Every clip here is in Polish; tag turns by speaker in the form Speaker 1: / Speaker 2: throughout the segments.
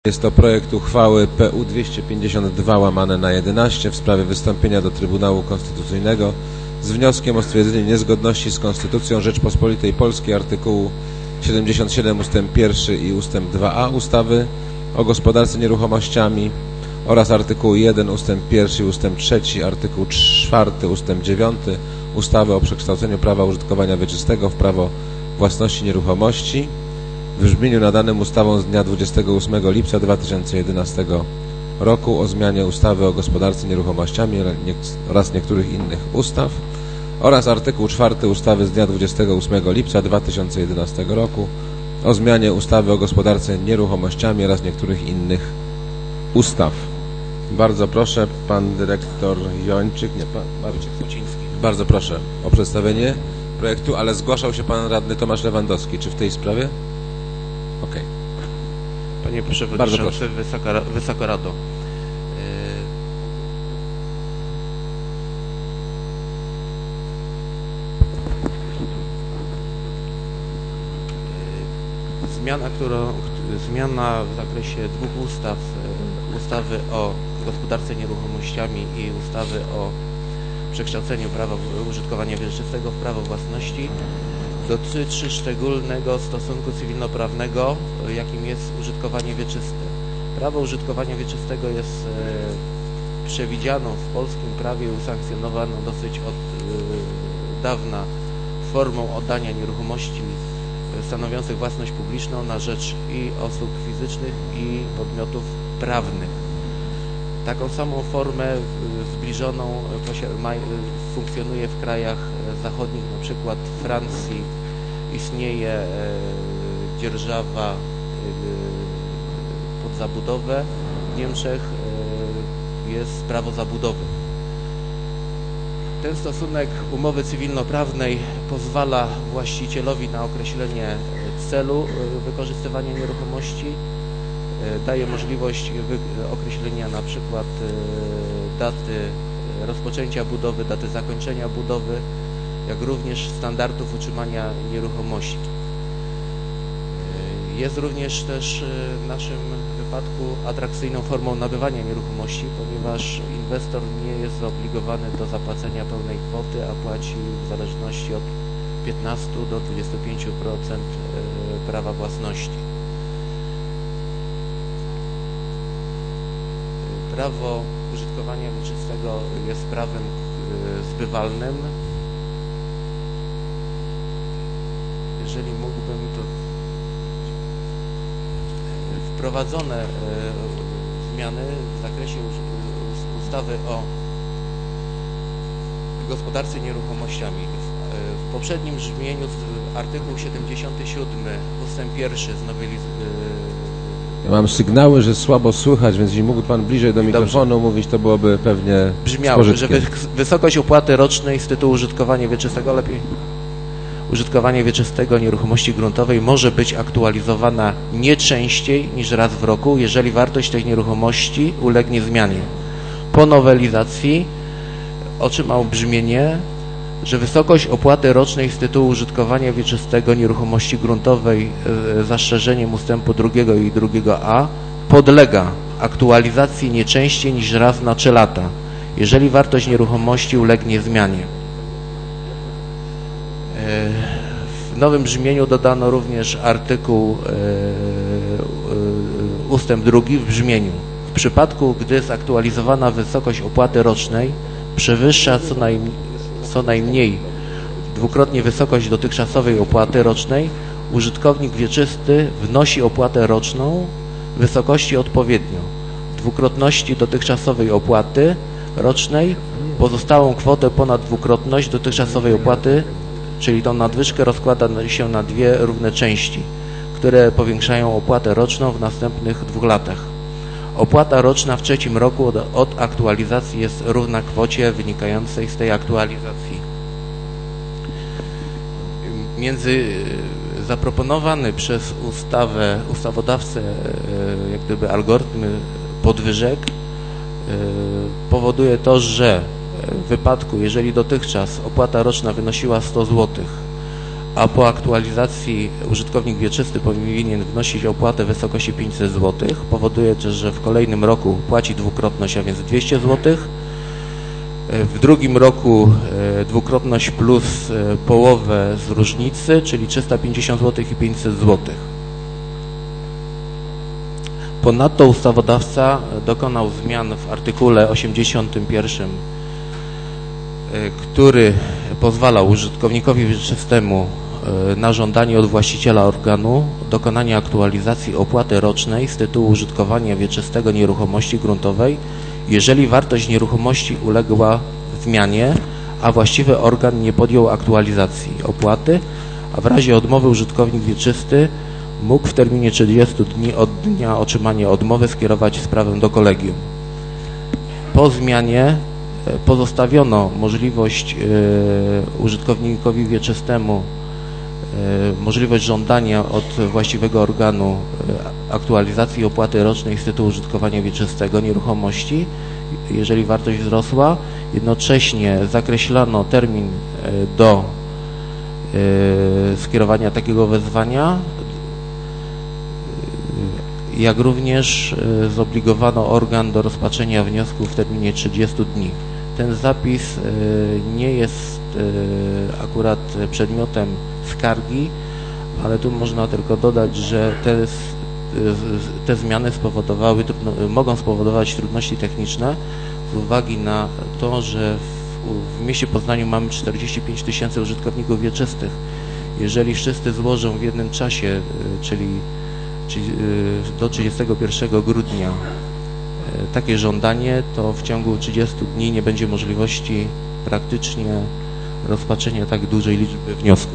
Speaker 1: Jest to projekt uchwały PU 252/11 w sprawie wystąpienia do Trybunału Konstytucyjnego z wnioskiem o stwierdzenie niezgodności z Konstytucją Rzeczpospolitej Polskiej artykułu 77 ust. 1 i ust. 2a ustawy o gospodarce nieruchomościami oraz artykułu 1 ust. 1 i ust. 3, artykuł 4 ust. 9 ustawy o przekształceniu prawa użytkowania wieczystego w prawo własności nieruchomości w brzmieniu nadanym ustawą z dnia 28 lipca 2011 roku o zmianie ustawy o gospodarce nieruchomościami oraz niektórych innych ustaw oraz artykuł 4 ustawy z dnia 28 lipca 2011 roku o zmianie ustawy o gospodarce nieruchomościami oraz niektórych innych ustaw. Bardzo proszę, pan dyrektor Jończyk, nie, pan Marcin Kuciński. Bardzo proszę o przedstawienie projektu, ale zgłaszał się pan radny Tomasz Lewandowski. Czy w tej sprawie? Okej.
Speaker 2: Panie Przewodniczący, Wysoka Rado. Zmiana w zakresie dwóch ustaw, ustawy o gospodarce nieruchomościami i ustawy o przekształceniu prawa użytkowania wieczystego w prawo własności dotyczy szczególnego stosunku cywilnoprawnego, jakim jest użytkowanie wieczyste. Prawo użytkowania wieczystego jest przewidzianą w polskim prawie i usankcjonowaną dosyć od dawna formą oddania nieruchomości stanowiących własność publiczną na rzecz i osób fizycznych i podmiotów prawnych. Taką samą formę zbliżoną funkcjonuje w krajach zachodnich, na przykład w Francji istnieje dzierżawa pod zabudowę, w Niemczech jest prawo zabudowy. Ten stosunek umowy cywilnoprawnej pozwala właścicielowi na określenie celu wykorzystywania nieruchomości, daje możliwość określenia na przykład daty rozpoczęcia budowy, daty zakończenia budowy, jak również standardów utrzymania nieruchomości. Jest również też w naszym wypadku atrakcyjną formą nabywania nieruchomości, ponieważ inwestor nie jest zobligowany do zapłacenia pełnej kwoty, a płaci w zależności od 15 do 25% prawa własności. Prawo użytkowania wieczystego jest prawem zbywalnym. Jeżeli mógłbym, to wprowadzone zmiany w zakresie ustawy o gospodarce nieruchomościami. W poprzednim brzmieniu artykuł 77 ustęp 1
Speaker 1: Ja mam sygnały, że słabo słychać, więc jeśli mógłby pan bliżej do mikrofonu mówić, to byłoby pewnie
Speaker 2: brzmiało, że wysokość opłaty rocznej z tytułu użytkowania wieczystego użytkowania wieczystego nieruchomości gruntowej może być aktualizowana nie częściej niż raz w roku, jeżeli wartość tej nieruchomości ulegnie zmianie. Po nowelizacji otrzymał brzmienie, że wysokość opłaty rocznej z tytułu użytkowania wieczystego nieruchomości gruntowej z zastrzeżeniem ustępu 2 i 2a podlega aktualizacji nie częściej niż raz na 3 lata, jeżeli wartość nieruchomości ulegnie zmianie. W nowym brzmieniu dodano również artykuł ustęp 2 w brzmieniu: w przypadku, gdy zaktualizowana wysokość opłaty rocznej przewyższa co najmniej dwukrotnie wysokość dotychczasowej opłaty rocznej, użytkownik wieczysty wnosi opłatę roczną w wysokości odpowiednio dwukrotności dotychczasowej opłaty rocznej, pozostałą kwotę ponad dwukrotność dotychczasowej opłaty, czyli tą nadwyżkę rozkłada się na dwie równe części, które powiększają opłatę roczną w następnych 2 latach. Opłata roczna w 3. roku od aktualizacji jest równa kwocie wynikającej z tej aktualizacji. Zaproponowany przez ustawodawcę jak gdyby algorytm podwyżek powoduje to, że w wypadku, jeżeli dotychczas opłata roczna wynosiła 100 zł, a po aktualizacji użytkownik wieczysty powinien wnosić opłatę w wysokości 500 zł. Powoduje też, że w kolejnym roku płaci dwukrotność, a więc 200 zł. W drugim roku dwukrotność plus połowę z różnicy, czyli 350 zł i 500 zł. Ponadto ustawodawca dokonał zmian w artykule 81, który pozwalał użytkownikowi wieczystemu na żądanie od właściciela organu dokonania aktualizacji opłaty rocznej z tytułu użytkowania wieczystego nieruchomości gruntowej, jeżeli wartość nieruchomości uległa zmianie, a właściwy organ nie podjął aktualizacji opłaty, a w razie odmowy użytkownik wieczysty mógł w terminie 30 dni od dnia otrzymania odmowy skierować sprawę do kolegium. Po zmianie pozostawiono możliwość użytkownikowi wieczystemu możliwość żądania od właściwego organu aktualizacji opłaty rocznej z tytułu użytkowania wieczystego nieruchomości, jeżeli wartość wzrosła. Jednocześnie zakreślono termin do skierowania takiego wezwania, jak również zobligowano organ do rozpatrzenia wniosku w terminie 30 dni. Ten zapis nie jest akurat przedmiotem skargi, ale tu można tylko dodać, że te zmiany mogą spowodować trudności techniczne z uwagi na to, że w mieście Poznaniu mamy 45 000 użytkowników wieczystych. Jeżeli wszyscy złożą w jednym czasie, czyli do 31 grudnia takie żądanie, to w ciągu 30 dni nie będzie możliwości praktycznie rozpatrzenia tak dużej liczby wniosków.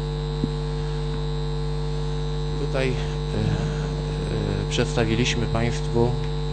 Speaker 2: Tutaj przedstawiliśmy Państwu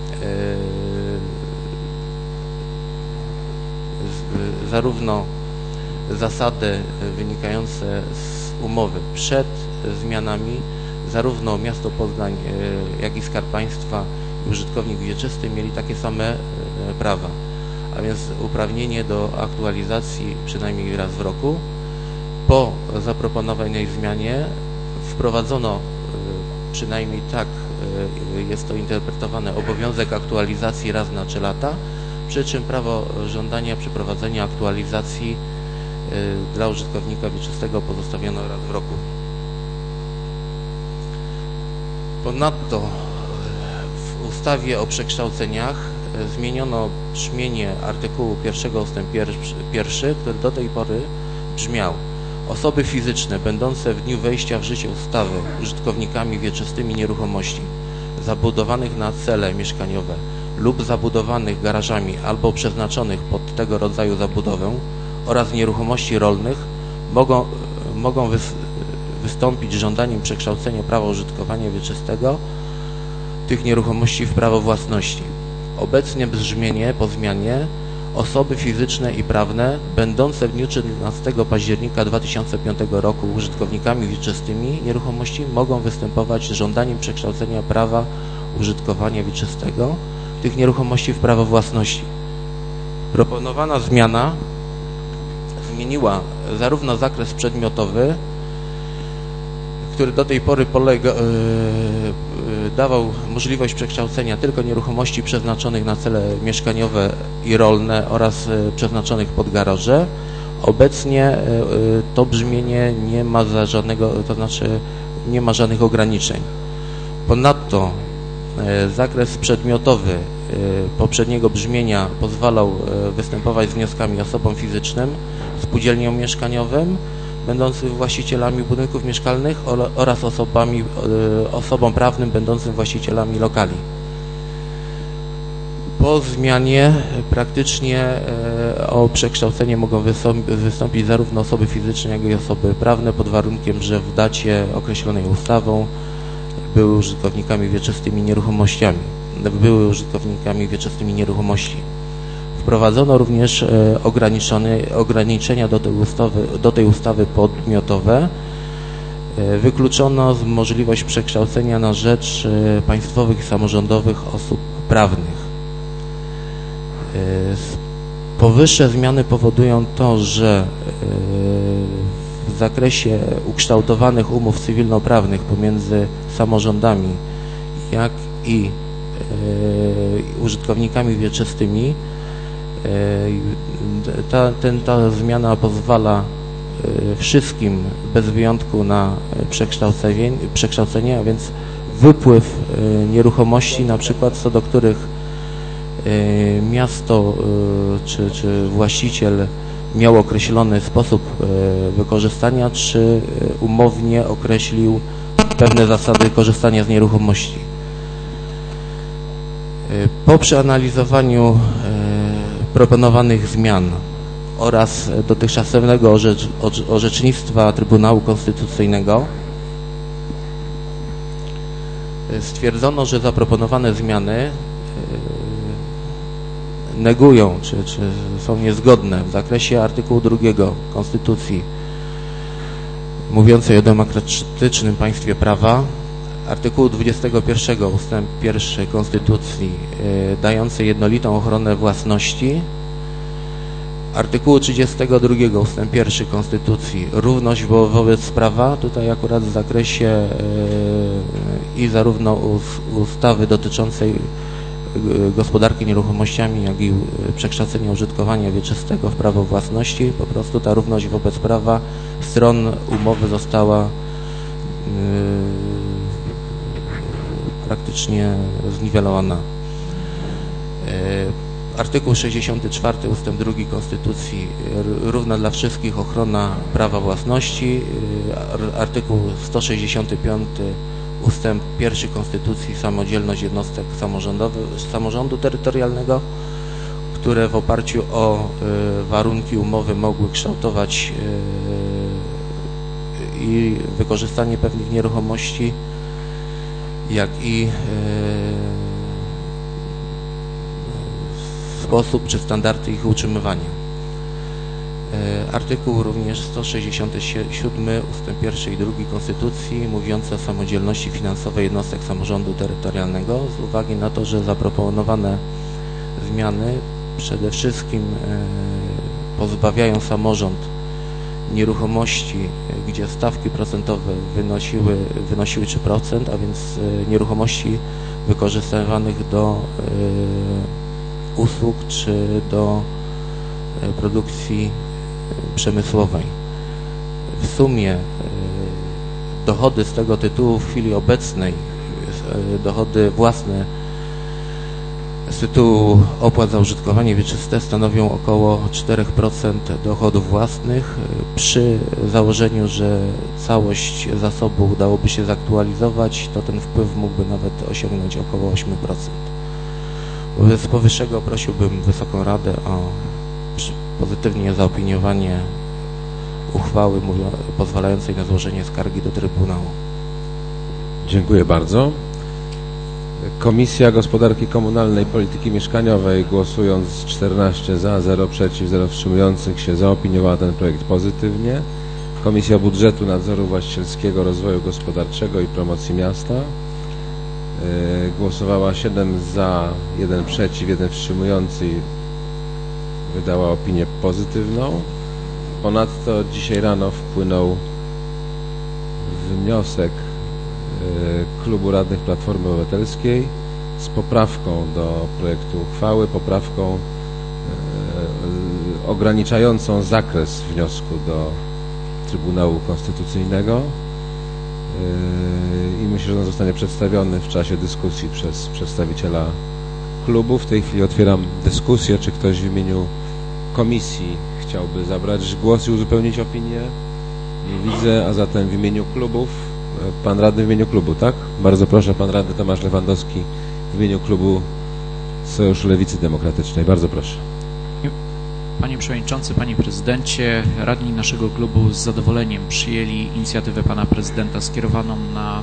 Speaker 2: zarówno zasady wynikające z umowy przed zmianami, zarówno miasto Poznań, jak i Skarb Państwa i użytkownik wieczysty mieli takie same prawa, a więc uprawnienie do aktualizacji przynajmniej raz w roku. Po zaproponowanej zmianie wprowadzono, przynajmniej tak jest to interpretowane, obowiązek aktualizacji raz na 3 lata, przy czym prawo żądania przeprowadzenia aktualizacji dla użytkownika wieczystego pozostawiono raz w roku. Ponadto w ustawie o przekształceniach zmieniono brzmienie artykułu 1 ustęp 1, który do tej pory brzmiał: osoby fizyczne będące w dniu wejścia w życie ustawy użytkownikami wieczystymi nieruchomości zabudowanych na cele mieszkaniowe lub zabudowanych garażami albo przeznaczonych pod tego rodzaju zabudowę oraz nieruchomości rolnych mogą wystąpić z żądaniem przekształcenia prawa użytkowania wieczystego tych nieruchomości w prawo własności. Obecnie brzmienie po zmianie: osoby fizyczne i prawne będące w dniu 13 października 2005 roku użytkownikami wieczystymi nieruchomości mogą występować z żądaniem przekształcenia prawa użytkowania wieczystego tych nieruchomości w prawo własności. Proponowana zmiana zmieniła zarówno zakres przedmiotowy, który do tej pory dawał możliwość przekształcenia tylko nieruchomości przeznaczonych na cele mieszkaniowe i rolne oraz przeznaczonych pod garaże. Obecnie to brzmienie nie ma nie ma żadnych ograniczeń. Ponadto zakres przedmiotowy poprzedniego brzmienia pozwalał występować z wnioskami osobom fizycznym, spółdzielniom mieszkaniowym będącym właścicielami budynków mieszkalnych oraz osobom prawnym będącym właścicielami lokali. Po zmianie praktycznie o przekształcenie mogą wystąpić zarówno osoby fizyczne, jak i osoby prawne, pod warunkiem, że w dacie określonej ustawą były użytkownikami wieczystymi nieruchomości. Wprowadzono również ograniczenia do tej ustawy podmiotowe. Wykluczono możliwość przekształcenia na rzecz państwowych i samorządowych osób prawnych. Powyższe zmiany powodują to, że w zakresie ukształtowanych umów cywilnoprawnych pomiędzy samorządami, jak i użytkownikami wieczystymi, ta zmiana pozwala wszystkim bez wyjątku na przekształcenie, a więc wypływ nieruchomości, na przykład co do których miasto czy właściciel miał określony sposób wykorzystania, czy umownie określił pewne zasady korzystania z nieruchomości. Po przeanalizowaniu proponowanych zmian oraz dotychczasowego orzecznictwa Trybunału Konstytucyjnego stwierdzono, że zaproponowane zmiany negują, czy są niezgodne w zakresie artykułu 2 Konstytucji mówiącej o demokratycznym państwie prawa, artykułu 21 ustęp 1 Konstytucji dającej jednolitą ochronę własności, artykułu 32 ustęp 1 Konstytucji równość wobec prawa, tutaj akurat w zakresie i zarówno ustawy dotyczącej gospodarki nieruchomościami, jak i przekształcenia użytkowania wieczystego w prawo własności, po prostu ta równość wobec prawa stron umowy została praktycznie zniwelowana. Artykuł 64 ustęp 2 Konstytucji równa dla wszystkich ochrona prawa własności. Artykuł 165 ustęp 1 Konstytucji samodzielność jednostek samorządu terytorialnego, które w oparciu o warunki umowy mogły kształtować i wykorzystanie pewnych nieruchomości, jak i sposób czy standardy ich utrzymywania. Artykuł również 167 ustęp 1 i 2 Konstytucji mówiący o samodzielności finansowej jednostek samorządu terytorialnego, z uwagi na to, że zaproponowane zmiany przede wszystkim pozbawiają samorząd nieruchomości, gdzie stawki procentowe wynosiły 3%, a więc nieruchomości wykorzystywanych do usług czy do produkcji przemysłowej. W sumie dochody z tego tytułu w chwili obecnej, dochody własne z tytułu opłat za użytkowanie wieczyste stanowią około 4% dochodów własnych. Przy założeniu, że całość zasobu udałoby się zaktualizować, to ten wpływ mógłby nawet osiągnąć około 8%. Wobec powyższego prosiłbym Wysoką Radę o pozytywnie zaopiniowanie uchwały pozwalającej na złożenie skargi do Trybunału.
Speaker 1: Dziękuję bardzo. Komisja Gospodarki Komunalnej i Polityki Mieszkaniowej, głosując 14 za, 0 przeciw, 0 wstrzymujących się, zaopiniowała ten projekt pozytywnie. Komisja Budżetu, Nadzoru Właścicielskiego, Rozwoju Gospodarczego i Promocji Miasta głosowała 7 za, 1 przeciw, 1 wstrzymujący, wydała opinię pozytywną. Ponadto dzisiaj rano wpłynął wniosek Klubu Radnych Platformy Obywatelskiej z poprawką do projektu uchwały, poprawką ograniczającą zakres wniosku do Trybunału Konstytucyjnego i myślę, że on zostanie przedstawiony w czasie dyskusji przez przedstawiciela klubu. W tej chwili otwieram dyskusję. Czy ktoś w imieniu komisji chciałby zabrać głos i uzupełnić opinię? Nie widzę, a zatem w imieniu klubów. Pan radny w imieniu klubu, tak? Bardzo proszę, pan radny Tomasz Lewandowski w imieniu klubu Sojuszu Lewicy Demokratycznej. Bardzo proszę.
Speaker 3: Panie Przewodniczący, Panie Prezydencie, radni naszego klubu z zadowoleniem przyjęli inicjatywę Pana Prezydenta skierowaną na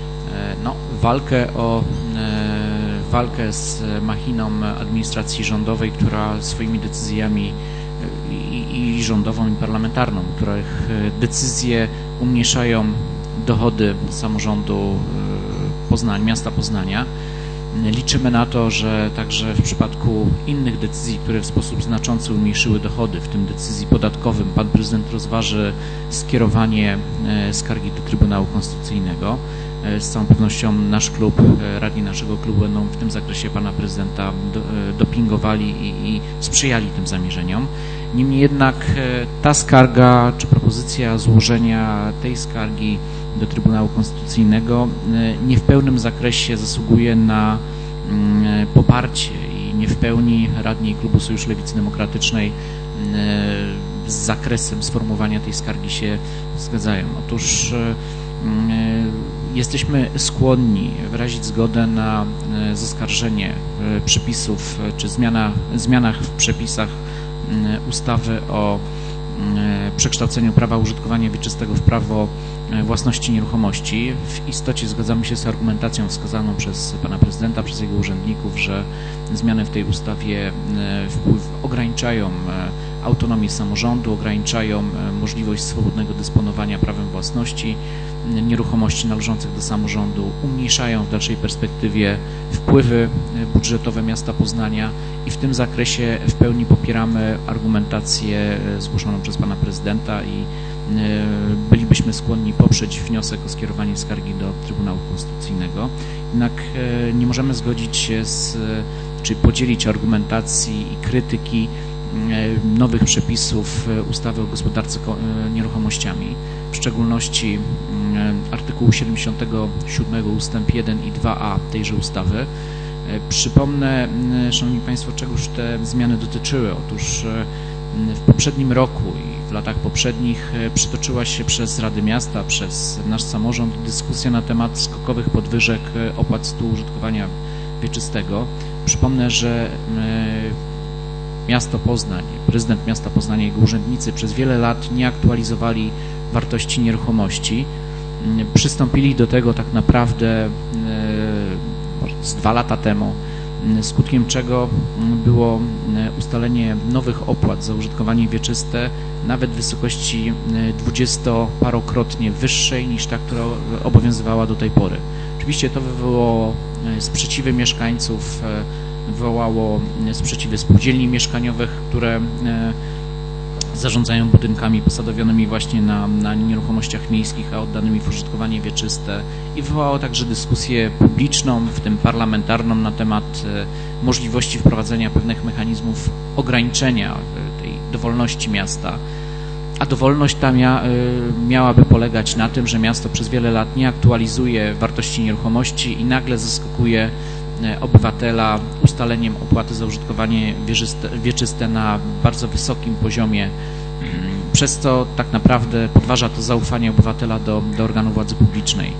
Speaker 3: walkę z machiną administracji rządowej, która swoimi decyzjami i rządową, i parlamentarną, których decyzje umniejszają dochody samorządu Poznań, miasta Poznania. Liczymy na to, że także w przypadku innych decyzji, które w sposób znaczący umniejszyły dochody, w tym decyzji podatkowym, pan prezydent rozważy skierowanie skargi do Trybunału Konstytucyjnego. Z całą pewnością nasz klub, radni naszego klubu będą w tym zakresie pana prezydenta dopingowali i sprzyjali tym zamierzeniom. Niemniej jednak ta skarga, czy propozycja złożenia tej skargi do Trybunału Konstytucyjnego nie w pełnym zakresie zasługuje na poparcie i nie w pełni radni klubu Sojuszu Lewicy Demokratycznej z zakresem sformułowania tej skargi się zgadzają. Otóż jesteśmy skłonni wyrazić zgodę na zaskarżenie przepisów czy zmianach w przepisach ustawy o przekształceniu prawa użytkowania wieczystego w prawo własności nieruchomości. W istocie zgadzamy się z argumentacją wskazaną przez pana prezydenta, przez jego urzędników, że zmiany w tej ustawie ograniczają autonomię samorządu, ograniczają możliwość swobodnego dysponowania prawem własności nieruchomości należących do samorządu, umniejszają w dalszej perspektywie wpływy budżetowe miasta Poznania i w tym zakresie w pełni popieramy argumentację zgłoszoną przez pana prezydenta i bylibyśmy skłonni poprzeć wniosek o skierowanie skargi do Trybunału Konstytucyjnego. Jednak nie możemy zgodzić się czy podzielić argumentacji i krytyki nowych przepisów ustawy o gospodarce nieruchomościami, w szczególności artykułu 77 ustęp 1 i 2a tejże ustawy. Przypomnę, Szanowni Państwo, czegoż te zmiany dotyczyły. Otóż w poprzednim roku i w latach poprzednich przytoczyła się przez Rady Miasta, przez nasz samorząd dyskusja na temat skokowych podwyżek opłat współużytkowania wieczystego. Przypomnę, że miasto Poznań, prezydent miasta Poznania i jego urzędnicy przez wiele lat nie aktualizowali wartości nieruchomości. Przystąpili do tego tak naprawdę z 2 lata temu, skutkiem czego było ustalenie nowych opłat za użytkowanie wieczyste nawet w wysokości 20-parokrotnie wyższej niż ta, która obowiązywała do tej pory. Oczywiście to wywołało sprzeciwy mieszkańców, wywołało sprzeciwy spółdzielni mieszkaniowych, które zarządzają budynkami posadowionymi właśnie na nieruchomościach miejskich, a oddanymi w użytkowanie wieczyste, i wywołało także dyskusję publiczną, w tym parlamentarną, na temat możliwości wprowadzenia pewnych mechanizmów ograniczenia tej dowolności miasta. A dowolność ta miałaby polegać na tym, że miasto przez wiele lat nie aktualizuje wartości nieruchomości i nagle zaskakuje obywatela ustaleniem opłaty za użytkowanie wieczyste na bardzo wysokim poziomie, przez co tak naprawdę podważa to zaufanie obywatela do organu władzy publicznej.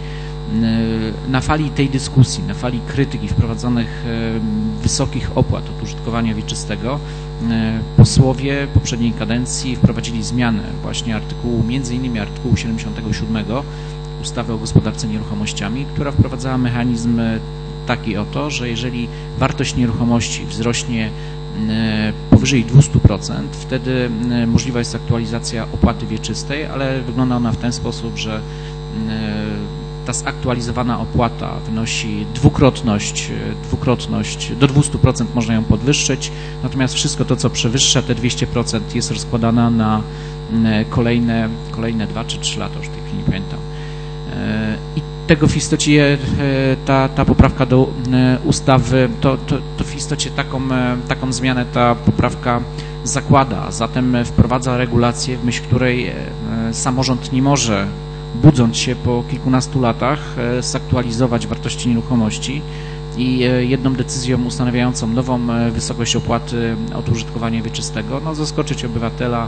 Speaker 3: Na fali tej dyskusji, na fali krytyki wprowadzonych wysokich opłat od użytkowania wieczystego posłowie poprzedniej kadencji wprowadzili zmianę właśnie m.in. artykułu 77 ustawy o gospodarce nieruchomościami, która wprowadzała mechanizm taki oto, że jeżeli wartość nieruchomości wzrośnie powyżej 200%, wtedy możliwa jest aktualizacja opłaty wieczystej, ale wygląda ona w ten sposób, że ta zaktualizowana opłata wynosi dwukrotność, do 200% można ją podwyższyć, natomiast wszystko to, co przewyższa te 200%, jest rozkładane na kolejne 2 czy 3 lata, już w tej chwili nie pamiętam. I tego w istocie ta poprawka do ustawy, to w istocie taką zmianę ta poprawka zakłada, a zatem wprowadza regulację, w myśl której samorząd nie może, budząc się po kilkunastu latach, zaktualizować wartości nieruchomości i jedną decyzją ustanawiającą nową wysokość opłaty od użytkowania wieczystego, zaskoczyć obywatela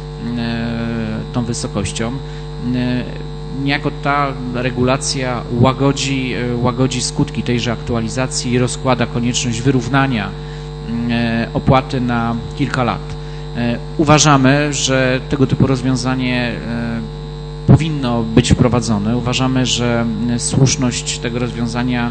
Speaker 3: tą wysokością. Niejako ta regulacja łagodzi skutki tejże aktualizacji i rozkłada konieczność wyrównania opłaty na kilka lat. Uważamy, że tego typu rozwiązanie powinno być wprowadzone. Uważamy, że słuszność tego rozwiązania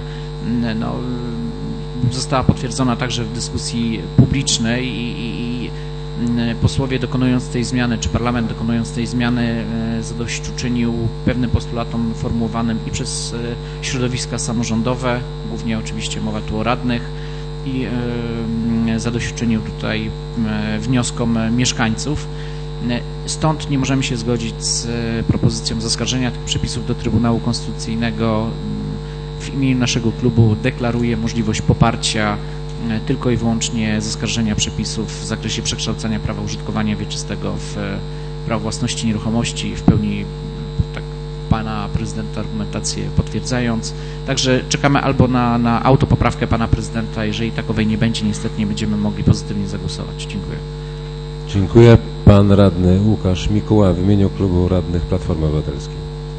Speaker 3: została potwierdzona także w dyskusji publicznej i posłowie dokonując tej zmiany, czy parlament dokonując tej zmiany zadośćuczynił pewnym postulatom formułowanym i przez środowiska samorządowe, głównie oczywiście mowa tu o radnych, i zadośćuczynił tutaj wnioskom mieszkańców. Stąd nie możemy się zgodzić z propozycją zaskarżenia tych przepisów do Trybunału Konstytucyjnego. W imieniu naszego klubu deklaruję możliwość poparcia tylko i wyłącznie zaskarżenia przepisów w zakresie przekształcania prawa użytkowania wieczystego w prawo własności nieruchomości, w pełni tak pana prezydenta argumentację potwierdzając. Także czekamy albo na autopoprawkę pana prezydenta. Jeżeli takowej nie będzie, niestety nie będziemy mogli pozytywnie zagłosować. Dziękuję.
Speaker 1: Dziękuję. Pan radny Łukasz Mikuła w imieniu klubu radnych Platformy Obywatelskiej.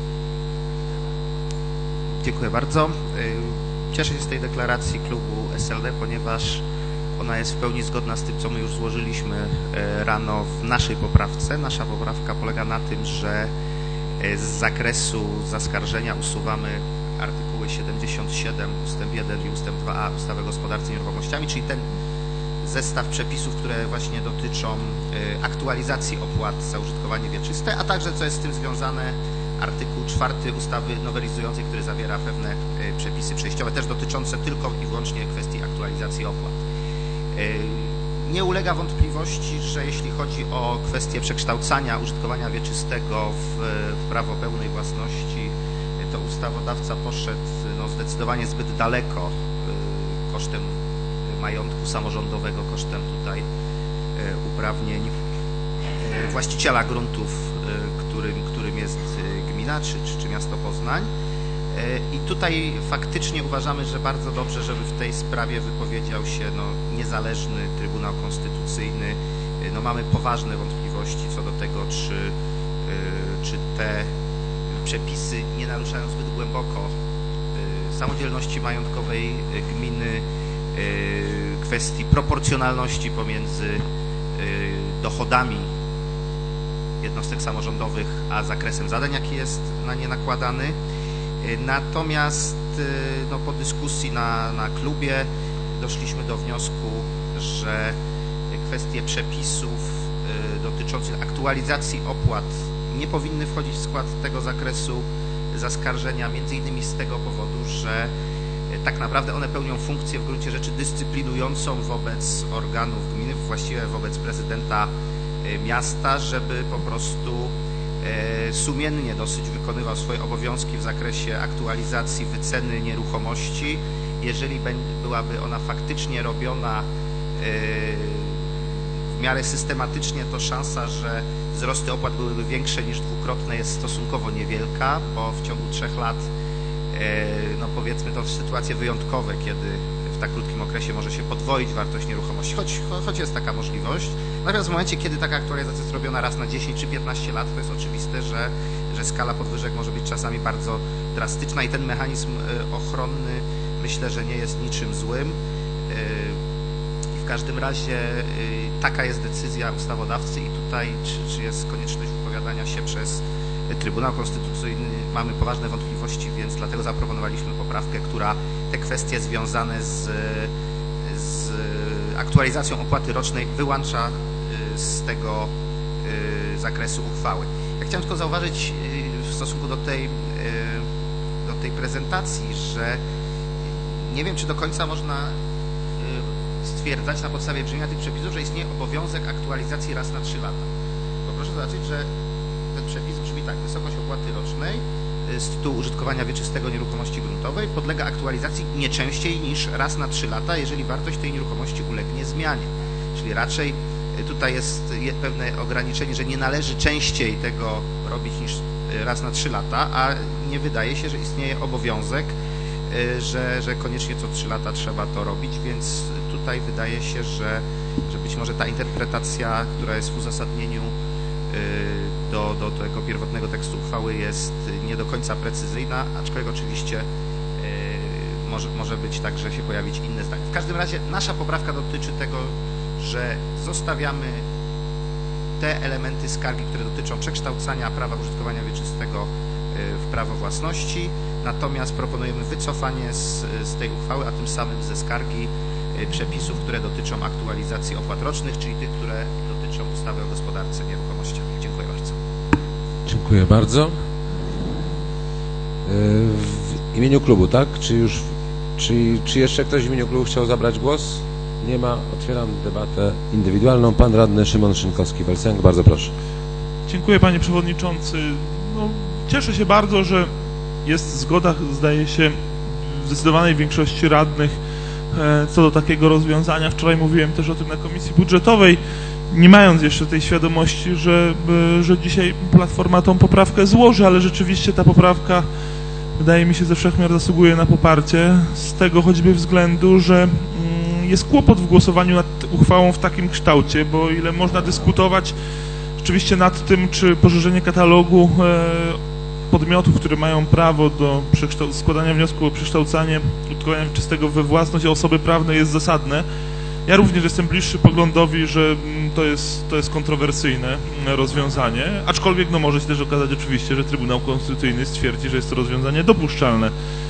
Speaker 4: Dziękuję bardzo. Cieszę się z tej deklaracji klubu SLD, ponieważ ona jest w pełni zgodna z tym, co my już złożyliśmy rano w naszej poprawce. Nasza poprawka polega na tym, że z zakresu zaskarżenia usuwamy artykuły 77 ustęp 1 i ustęp 2a ustawy o gospodarce nieruchomościami, czyli ten zestaw przepisów, które właśnie dotyczą aktualizacji opłat za użytkowanie wieczyste, a także, co jest z tym związane, artykuł 4 ustawy nowelizującej, który zawiera pewne przepisy przejściowe, też dotyczące tylko i wyłącznie kwestii aktualizacji opłat. Nie ulega wątpliwości, że jeśli chodzi o kwestię przekształcania użytkowania wieczystego w prawo pełnej własności, to ustawodawca poszedł zdecydowanie zbyt daleko kosztem majątku samorządowego, kosztem tutaj uprawnień właściciela gruntów, którym jest gmina czy miasto Poznań. I tutaj faktycznie uważamy, że bardzo dobrze, żeby w tej sprawie wypowiedział się niezależny Trybunał Konstytucyjny. Mamy poważne wątpliwości co do tego, czy te przepisy nie naruszają zbyt głęboko samodzielności majątkowej gminy, kwestii proporcjonalności pomiędzy dochodami jednostek samorządowych a zakresem zadań, jaki jest na nie nakładany. Natomiast po dyskusji na klubie doszliśmy do wniosku, że kwestie przepisów dotyczących aktualizacji opłat nie powinny wchodzić w skład tego zakresu zaskarżenia, między innymi z tego powodu, że tak naprawdę one pełnią funkcję w gruncie rzeczy dyscyplinującą wobec organów gminy, właściwie wobec prezydenta miasta, żeby po prostu sumiennie dosyć wykonywał swoje obowiązki w zakresie aktualizacji wyceny nieruchomości. Jeżeli byłaby ona faktycznie robiona w miarę systematycznie, to szansa, że wzrosty opłat byłyby większe niż dwukrotne, jest stosunkowo niewielka, bo w ciągu 3 lat powiedzmy to sytuacje wyjątkowe, kiedy w tak krótkim okresie może się podwoić wartość nieruchomości, choć jest taka możliwość. Natomiast w momencie, kiedy taka aktualizacja jest robiona raz na 10 czy 15 lat, to jest oczywiste, że skala podwyżek może być czasami bardzo drastyczna i ten mechanizm ochronny myślę, że nie jest niczym złym. I w każdym razie taka jest decyzja ustawodawcy i tutaj czy jest konieczność wypowiadania się przez Trybunał Konstytucyjny, mamy poważne wątpliwości, więc dlatego zaproponowaliśmy poprawkę, która te kwestie związane z aktualizacją opłaty rocznej wyłącza z tego zakresu uchwały. Ja chciałem tylko zauważyć w stosunku do tej prezentacji, że nie wiem, czy do końca można stwierdzać na podstawie brzmienia tych przepisów, że istnieje obowiązek aktualizacji raz na 3 lata. Bo proszę zobaczyć, że ten przepis brzmi tak: wysokość opłaty rocznej z tytułu użytkowania wieczystego nieruchomości gruntowej podlega aktualizacji nie częściej niż raz na 3 lata, jeżeli wartość tej nieruchomości ulegnie zmianie. Czyli raczej tutaj jest pewne ograniczenie, że nie należy częściej tego robić niż raz na 3 lata, a nie wydaje się, że istnieje obowiązek, że koniecznie co 3 lata trzeba to robić, więc tutaj wydaje się, że być może ta interpretacja, która jest w uzasadnieniu do tego pierwotnego tekstu uchwały, jest nie do końca precyzyjna, aczkolwiek oczywiście może być tak, że się pojawić inne zdanie. W każdym razie nasza poprawka dotyczy tego, że zostawiamy te elementy skargi, które dotyczą przekształcania prawa użytkowania wieczystego w prawo własności, natomiast proponujemy wycofanie z tej uchwały, a tym samym ze skargi przepisów, które dotyczą aktualizacji opłat rocznych, czyli tych, które dotyczą dotyczą ustawy o gospodarce nieruchomościami. Dziękuję bardzo.
Speaker 1: Dziękuję bardzo. W imieniu klubu, tak? Czy jeszcze ktoś w imieniu klubu chciał zabrać głos? Nie ma. Otwieram debatę indywidualną. Pan radny Szymon Szynkowski-Welsenk, bardzo proszę.
Speaker 5: Dziękuję, panie przewodniczący. No, cieszę się bardzo, że jest zgoda, zdaje się, w zdecydowanej większości radnych co do takiego rozwiązania. Wczoraj mówiłem też o tym na Komisji Budżetowej, nie mając jeszcze tej świadomości, że dzisiaj Platforma tą poprawkę złoży, ale rzeczywiście ta poprawka, wydaje mi się, ze wszech miar zasługuje na poparcie, z tego choćby względu, że jest kłopot w głosowaniu nad uchwałą w takim kształcie, bo o ile można dyskutować rzeczywiście nad tym, czy poszerzenie katalogu podmiotów, które mają prawo do składania wniosku o przekształcanie użytkowania wieczystego we własność osoby prawnej jest zasadne. Ja również jestem bliższy poglądowi, że to jest kontrowersyjne rozwiązanie, aczkolwiek no może się też okazać oczywiście, że Trybunał Konstytucyjny stwierdzi, że jest to rozwiązanie dopuszczalne.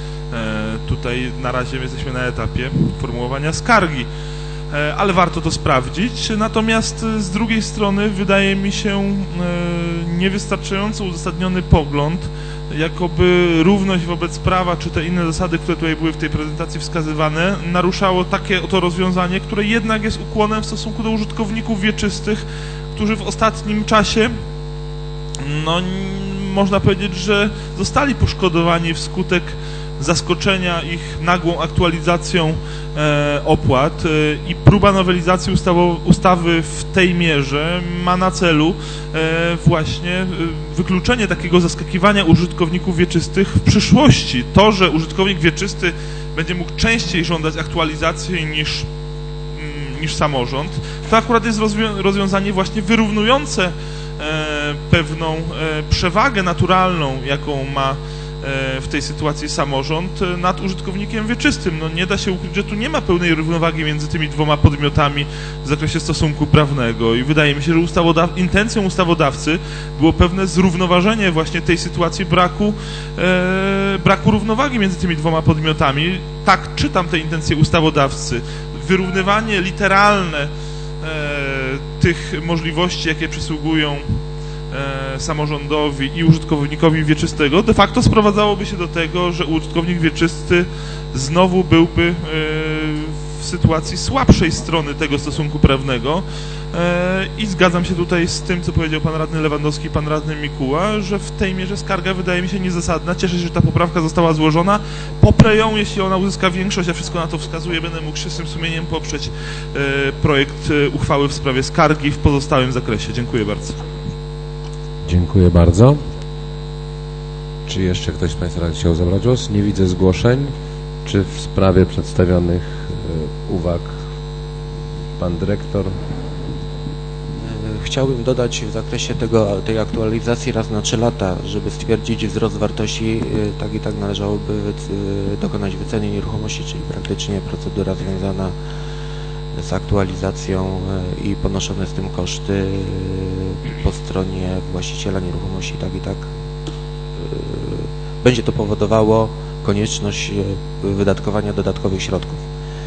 Speaker 5: Tutaj na razie jesteśmy na etapie formułowania skargi, ale warto to sprawdzić. Natomiast z drugiej strony wydaje mi się niewystarczająco uzasadniony pogląd, jakoby równość wobec prawa, czy te inne zasady, które tutaj były w tej prezentacji wskazywane, naruszało takie oto rozwiązanie, które jednak jest ukłonem w stosunku do użytkowników wieczystych, którzy w ostatnim czasie, no można powiedzieć, że zostali poszkodowani wskutek zaskoczenia ich nagłą aktualizacją opłat i próba nowelizacji ustawy w tej mierze ma na celu właśnie wykluczenie takiego zaskakiwania użytkowników wieczystych w przyszłości. To, że użytkownik wieczysty będzie mógł częściej żądać aktualizacji niż samorząd, to akurat jest rozwiązanie właśnie wyrównujące pewną przewagę naturalną, jaką ma w tej sytuacji samorząd nad użytkownikiem wieczystym. No nie da się ukryć, że tu nie ma pełnej równowagi między tymi dwoma podmiotami w zakresie stosunku prawnego i wydaje mi się, że intencją ustawodawcy było pewne zrównoważenie właśnie tej sytuacji braku równowagi między tymi dwoma podmiotami. Tak czytam te intencje ustawodawcy. Wyrównywanie literalne tych możliwości, jakie przysługują samorządowi i użytkownikowi wieczystego, de facto sprowadzałoby się do tego, że użytkownik wieczysty znowu byłby w sytuacji słabszej strony tego stosunku prawnego i zgadzam się tutaj z tym, co powiedział pan radny Lewandowski i pan radny Mikuła, że w tej mierze skarga wydaje mi się niezasadna. Cieszę się, że ta poprawka została złożona. Poprę ją, jeśli ona uzyska większość, a wszystko na to wskazuje, będę mógł czystym sumieniem poprzeć projekt uchwały w sprawie skargi w pozostałym zakresie. Dziękuję bardzo.
Speaker 1: Dziękuję bardzo. Czy jeszcze ktoś z Państwa chciał zabrać głos? Nie widzę zgłoszeń. Czy w sprawie przedstawionych uwag pan dyrektor?
Speaker 2: Chciałbym dodać w zakresie tej aktualizacji raz na 3 lata, żeby stwierdzić wzrost wartości, tak i tak należałoby dokonać wyceny nieruchomości, czyli praktycznie procedura związana z aktualizacją i ponoszone z tym koszty po stronie właściciela nieruchomości, tak i tak będzie to powodowało konieczność wydatkowania dodatkowych środków.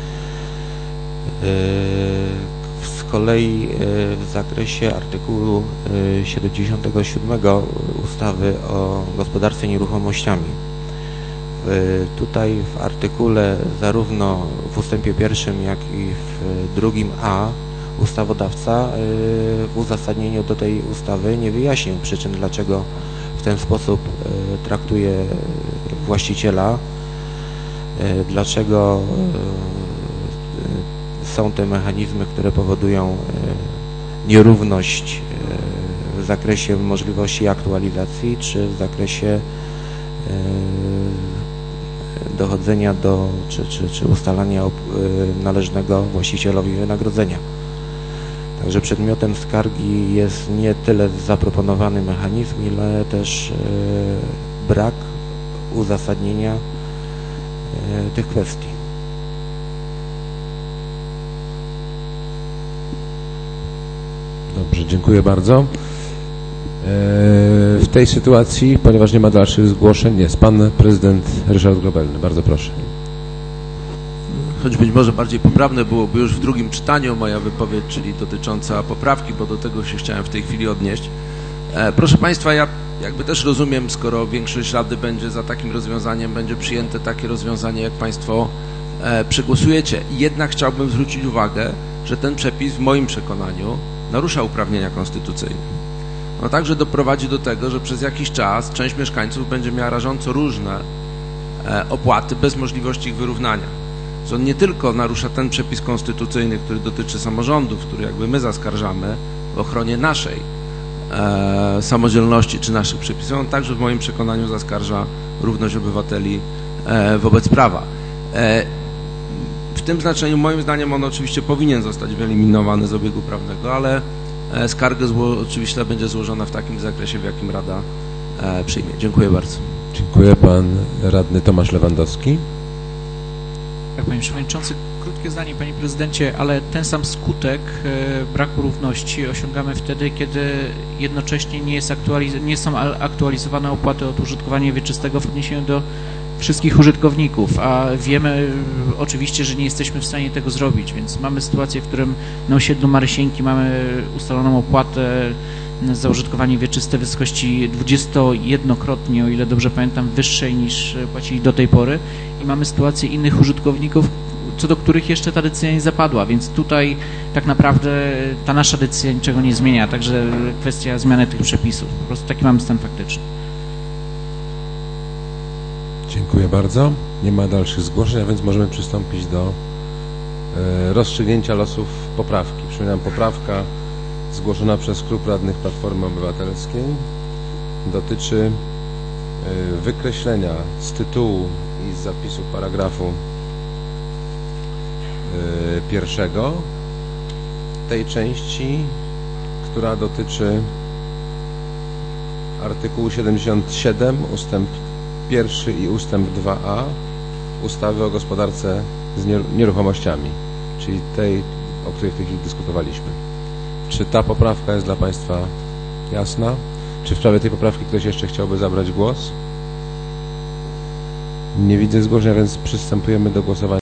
Speaker 2: Z kolei w zakresie artykułu 77 ustawy o gospodarce nieruchomościami, tutaj w artykule zarówno w ustępie 1, jak i w 2a ustawodawca w uzasadnieniu do tej ustawy nie wyjaśnił przyczyn, dlaczego w ten sposób traktuje właściciela, dlaczego są te mechanizmy, które powodują nierówność w zakresie możliwości aktualizacji, czy w zakresie dochodzenia do, czy ustalania należnego właścicielowi wynagrodzenia. Także przedmiotem skargi jest nie tyle zaproponowany mechanizm, ile też brak uzasadnienia tych kwestii.
Speaker 1: Dobrze, dziękuję bardzo. W tej sytuacji, ponieważ nie ma dalszych zgłoszeń, jest pan prezydent Ryszard Grobelny. Bardzo proszę.
Speaker 6: choć być może bardziej poprawne byłoby już w drugim czytaniu moja wypowiedź, czyli dotycząca poprawki, bo do tego się chciałem w tej chwili odnieść. Proszę Państwa, ja jakby też rozumiem, skoro większość Rady będzie za takim rozwiązaniem, będzie przyjęte takie rozwiązanie, jak Państwo przegłosujecie. Jednak chciałbym zwrócić uwagę, że ten przepis w moim przekonaniu narusza uprawnienia konstytucyjne. No także doprowadzi do tego, że przez jakiś czas część mieszkańców będzie miała rażąco różne opłaty bez możliwości ich wyrównania. Że on nie tylko narusza ten przepis konstytucyjny, który dotyczy samorządów, który jakby my zaskarżamy w ochronie naszej samodzielności czy naszych przepisów, on także w moim przekonaniu zaskarża równość obywateli wobec prawa. W tym znaczeniu moim zdaniem on oczywiście powinien zostać wyeliminowany z obiegu prawnego, ale skarga oczywiście będzie złożona w takim zakresie, w jakim Rada przyjmie. Dziękuję bardzo.
Speaker 1: Dziękuję. Pan radny Tomasz Lewandowski.
Speaker 3: Tak, Panie Przewodniczący, krótkie zdanie, Panie Prezydencie, ale ten sam skutek braku równości osiągamy wtedy, kiedy jednocześnie nie są aktualizowane opłaty od użytkowania wieczystego w odniesieniu do wszystkich użytkowników, a wiemy oczywiście, że nie jesteśmy w stanie tego zrobić, więc mamy sytuację, w którym na osiedlu Marysieńki mamy ustaloną opłatę za użytkowanie wieczyste w wysokości 21-krotnie, o ile dobrze pamiętam, wyższej niż płacili do tej pory i mamy sytuację innych użytkowników, co do których jeszcze ta decyzja nie zapadła, więc tutaj tak naprawdę ta nasza decyzja niczego nie zmienia, także kwestia zmiany tych przepisów. Po prostu taki mamy stan faktyczny.
Speaker 1: Dziękuję bardzo. Nie ma dalszych zgłoszeń, a więc możemy przystąpić do rozstrzygnięcia losów poprawki. Przypominam, poprawka zgłoszona przez Klub Radnych Platformy Obywatelskiej dotyczy wykreślenia z tytułu i z zapisu paragrafu pierwszego tej części, która dotyczy artykułu 77 ustęp 1 i ustęp 2a ustawy o gospodarce z nieruchomościami, czyli tej, o której w tej chwili dyskutowaliśmy. Czy ta poprawka jest dla Państwa jasna? Czy w sprawie tej poprawki ktoś jeszcze chciałby zabrać głos? Nie widzę zgłoszenia, więc przystępujemy do głosowania.